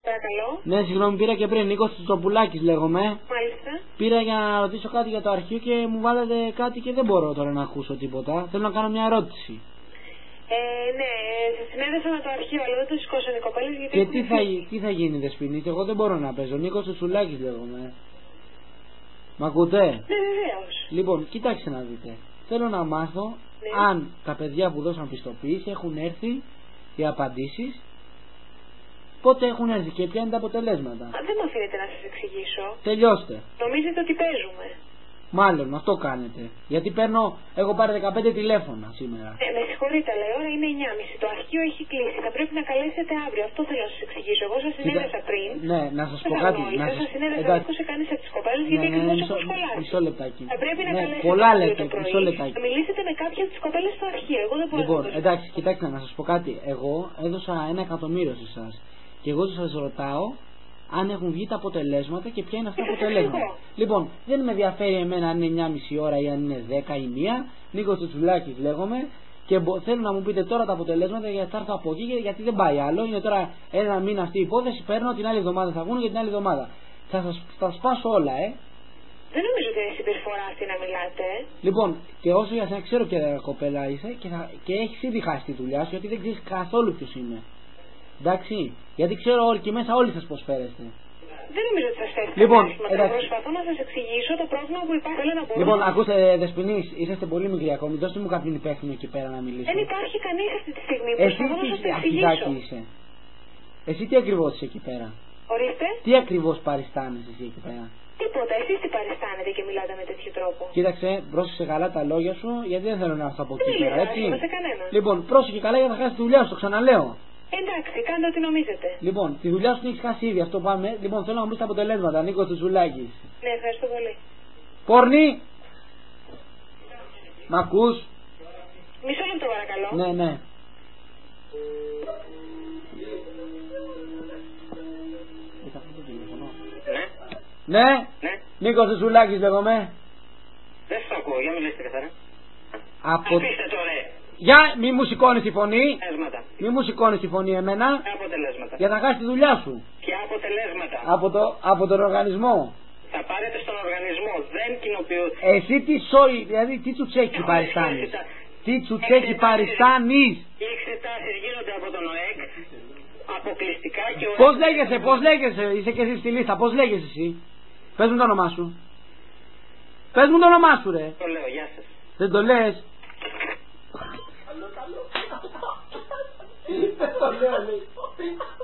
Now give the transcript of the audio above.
Παρακαλώ. Ναι, συγγνώμη, πήρα και πριν. Νίκος Τσοπουλάκης λέγομαι. Μάλιστα. Πήρα για να ρωτήσω κάτι για το αρχείο και μου βάλετε κάτι και δεν μπορώ τώρα να ακούσω τίποτα. Θέλω να κάνω μια ερώτηση. Ναι, συνέδεσα με το αρχείο, αλλά δεν το σηκώσαν οι κοπέλες γιατί. Και τι θα γίνει, Δεσποινή, εγώ δεν μπορώ να παίζω. Νίκος Τσοπουλάκης λέγομαι. Μ' ακούτε? Ναι, βεβαίως. Λοιπόν, κοιτάξτε να δείτε. Θέλω να μάθω αν τα παιδιά που δώσαν πιστοποίηση έχουν έρθει οι απαντήσεις. Πότε έχουν έρθει και ποια είναι τα αποτελέσματα. Δεν με αφήνετε να σας εξηγήσω. Τελειώστε. Νομίζετε ότι παίζουμε. Μάλλον αυτό κάνετε. Γιατί έχω πάρει 15 τηλέφωνα σήμερα. Με συγχωρείτε, αλλά η ώρα είναι 9.30. Το αρχείο έχει κλείσει. Θα πρέπει να καλέσετε αύριο. Αυτό θέλω να σας εξηγήσω. Εγώ σας συνέδεσα πριν. Ναι, να σας πω κάτι. Σας συνέδεσα δεν σε κανείς από τις κοπέλες γιατί ακριβώς έχω σχολάσει. Μισό λεπτάκι. Θα πρέπει να καλέσετε πολλά αύριο λέτε, το πρωί. μισό λεπτάκι. Να μιλήσετε με κάποια από τις κοπέλες στο αρχείο. Εγώ δεν μπορώ Λοιπόν, να το εντάξει, κοιτάξτε να σας πω κάτι. Εγώ έδωσα 1.000.000 σε εσάς. Και εγώ σας ρωτάω αν έχουν βγει τα αποτελέσματα και ποια είναι αυτά τα αποτελέσματα. Λοιπόν, δεν με ενδιαφέρει εμένα αν είναι 9.30 ώρα ή αν είναι 10 ή 1. Νίκος Τσουλάκης λέγομαι και θέλω να μου πείτε τώρα τα αποτελέσματα γιατί θα έρθω από εκεί γιατί δεν πάει άλλο. Είναι τώρα ένα μήνα αυτή η υπόθεση. Παίρνω την άλλη εβδομάδα θα βγουν και την άλλη εβδομάδα. Θα σπάσω όλα, Δεν νομίζω ότι είναι συμπεριφορά αυτή να μιλάτε. Λοιπόν, και όσο για σένα ξέρω και κοπέλα είσαι και έχεις ήδη χάσει τη δουλειά σου γιατί δεν ξέρεις καθόλου ποιος είμαι. Εντάξει, γιατί ξέρω εκεί μέσα όλοι σας πώς φέρεστε. Δεν νομίζω ότι σας φέρετε. Λοιπόν, προσπαθώ να σας εξηγήσω το πρόβλημα που υπάρχει. Θέλω να πω. Λοιπόν, ακούστε, Δεσποινής, είσαστε πολύ μικροί ακόμη. Δώστε μου κάποιον υπεύθυνο εκεί πέρα να μιλήσω. Δεν υπάρχει κανείς αυτή τη στιγμή. Εσύ τι αρχιδάκι είσαι. Εσύ τι ακριβώς είσαι εκεί πέρα. Ορίστε. Τι ακριβώς παριστάνεσαι εσύ εκεί πέρα. Τίποτα, εσείς τι παριστάνετε και μιλάτε με τέτοιο τρόπο. Κοίταξε, πρόσεξε καλά τα λόγια σου, γιατί δεν θέλω να έρθω από εκεί πέρα, έτσι. Λοιπόν, πρόσεξε καλά για να χάσει τη δουλειά σου, το ξαναλέω. Εντάξει, κάντε ό,τι νομίζετε. Λοιπόν, τη δουλειά σου την έχεις χάσει ήδη, αυτό πάμε. Λοιπόν, θέλω να μου πεις τα αποτελέσματα, Νίκος Τσουλάκης. Ναι, ευχαριστώ πολύ. Πόρνη! Μ' ακούς? Μισό λεπτό παρακαλώ. Ναι, ναι. Ναι. Ναι. Νίκος Τσουλάκης λέγομαι. Δεν σας ακούω, για μιλήστε καθαρά. Αφήστε το ρε. Για μη μου σηκώνεις τη φωνή. Αποτελέσματα. Μη μου σηκώνεις τη φωνή εμένα. Αποτελέσματα. Για να χάσεις τη δουλειά σου. Ποια αποτελέσματα. Από τον οργανισμό. Θα πάρετε στον οργανισμό. Δεν κοινοποιώ. Εσύ τι σόι, δηλαδή τι τσουτσέκι παριστάνεις. Τι τσουτσέκι παριστάνεις. Οι εξετάσεις γίνονται από τον ΟΕΚ. Αποκλειστικά και Πώς λέγεσαι, είσαι και εσύ στη λίστα. Πώς λέγεσαι εσύ. Πες μου το όνομά σου. Πες μου το όνομά σου ρε. Το λέω, γεια σας. Δεν το λες. Δεν το λέω, λέει.